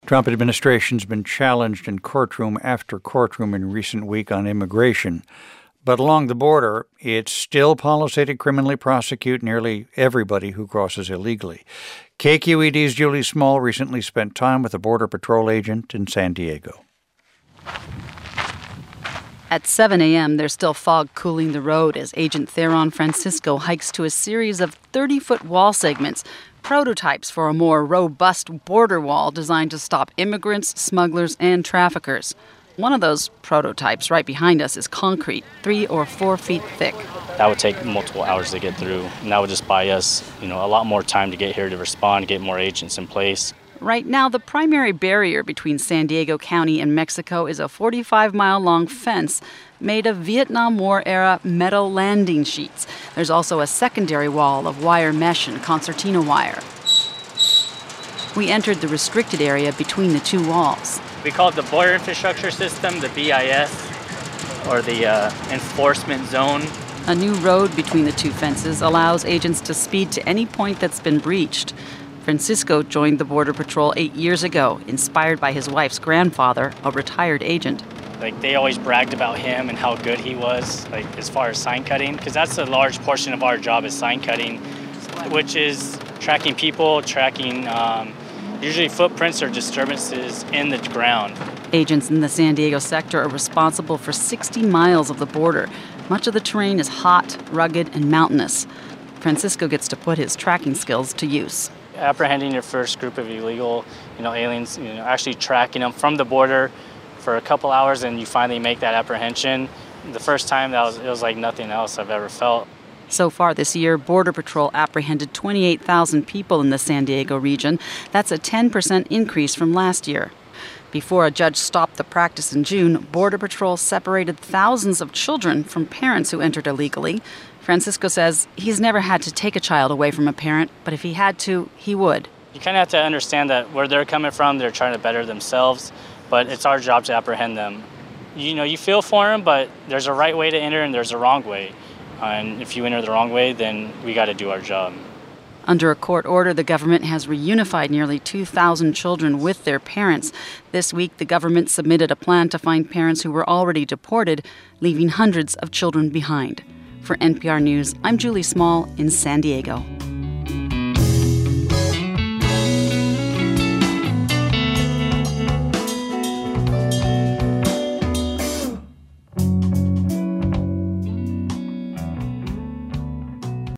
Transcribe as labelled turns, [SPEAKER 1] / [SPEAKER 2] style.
[SPEAKER 1] Trump administration's been challenged in courtroom after courtroom in recent week on immigration. But along the border, it's still policy to criminally prosecute nearly everybody who crosses illegally. KQED's Julie Small recently spent time with a Border Patrol agent in San Diego.
[SPEAKER 2] At 7 a.m., there's still fog cooling the road as Agent Theron Francisco hikes to a series of 30-foot wall segments, prototypes for a more robust border wall designed to stop immigrants, smugglers, and traffickers. One of those prototypes right behind us is concrete, 3 or 4 feet thick.
[SPEAKER 3] That would take multiple hours to get through, and that would just buy us, a lot more time to get here to respond, get more agents in place.
[SPEAKER 2] Right now, the primary barrier between San Diego County and Mexico is a 45-mile-long fence made of Vietnam War-era metal landing sheets. There's also a secondary wall of wire mesh and concertina wire. We entered the restricted area between the two walls.
[SPEAKER 3] We call it the Border Infrastructure System, the BIS, or the Enforcement Zone.
[SPEAKER 2] A new road between the two fences allows agents to speed to any point that's been breached. Francisco joined the Border Patrol 8 years ago, inspired by his wife's grandfather, a retired agent.
[SPEAKER 3] They always bragged about him and how good he was, as far as sign cutting, because that's a large portion of our job is sign cutting, which is tracking people, tracking usually footprints or disturbances in the ground.
[SPEAKER 2] Agents in the San Diego sector are responsible for 60 miles of the border. Much of the terrain is hot, rugged, and mountainous. Francisco gets to put his tracking skills to use.
[SPEAKER 3] Apprehending your first group of illegal, aliens, actually tracking them from the border for a couple hours, and you finally make that apprehension. The first time, it was like nothing else I've ever felt.
[SPEAKER 2] So far this year, Border Patrol apprehended 28,000 people in the San Diego region. That's a 10% increase from last year. Before a judge stopped the practice in June, Border Patrol separated thousands of children from parents who entered illegally. Francisco says he's never had to take a child away from a parent, but if he had to, he would.
[SPEAKER 3] You kind of have to understand that where they're coming from, they're trying to better themselves, but it's our job to apprehend them. You feel for them, but there's a right way to enter and there's a wrong way. And if you enter the wrong way, then we got to do our job.
[SPEAKER 2] Under a court order, the government has reunified nearly 2,000 children with their parents. This week, the government submitted a plan to find parents who were already deported, leaving hundreds of children behind. For NPR News, I'm Julie Small in San Diego.